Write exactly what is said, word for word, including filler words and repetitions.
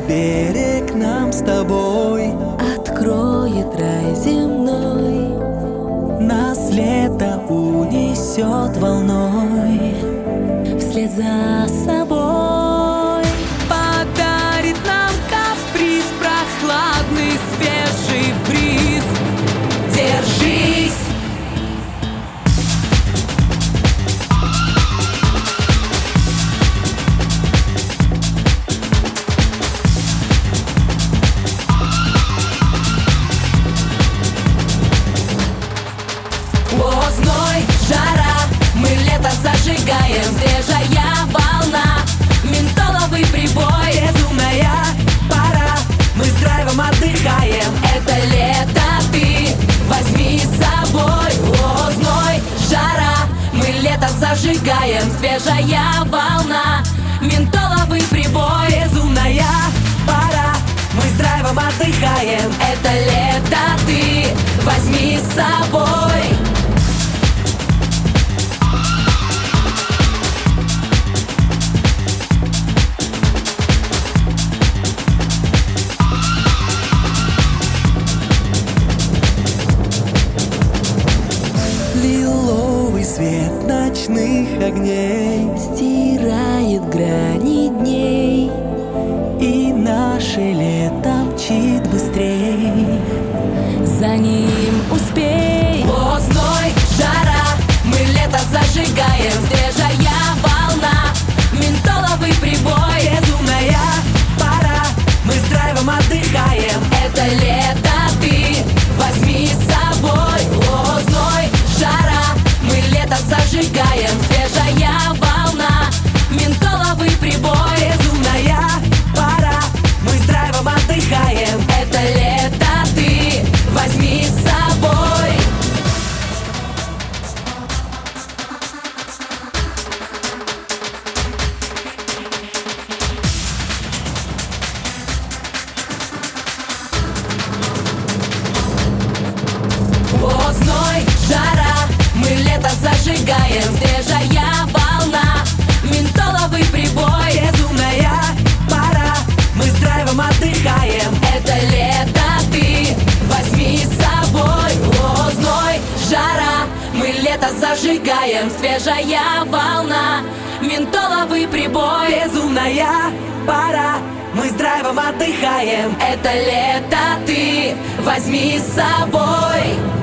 берег нам с тобой откроет рай земной. Нас лето унесет волной Вслед за собой подарит нам каприз, прохладный свежий бриз. Держись! О, зной, жара, мы лето зажигаем. Свежая волна, ментоловый прибой. Безумная пора, мы с драйвом отдыхаем. Это лето ты возьми с собой. О, зной, жара, мы лето зажигаем. Свежая волна, ментоловый прибой. Безумная пора, мы с драйвом отдыхаем. Это лето ты возьми с собой. Лиловый свет ночных огней Стирает грани дней, и наше лето мчит быстрей. за ним успей. О, зной, жара, мы лето зажигаем. Свежая волна, ментоловый прибой. Безумная пора, мы с драйвом отдыхаем. Это лето ты возьми с собой. О, зной, жара, мы лето зажигаем. Свежая волна, ментоловый прибой. Безумная пора, мы с драйвом отдыхаем. Это лето ты возьми с собой. О, зной, жара, мы лето зажигаем. Свежая волна, ментоловый прибой. Безумная пора, мы с драйвом отдыхаем. Это лето ты возьми с собой. О, зной, жара, мы лето зажигаем. Свежая волна, ментоловый прибой. Безумная пора, мы с драйвом отдыхаем. Это лето ты возьми с собой.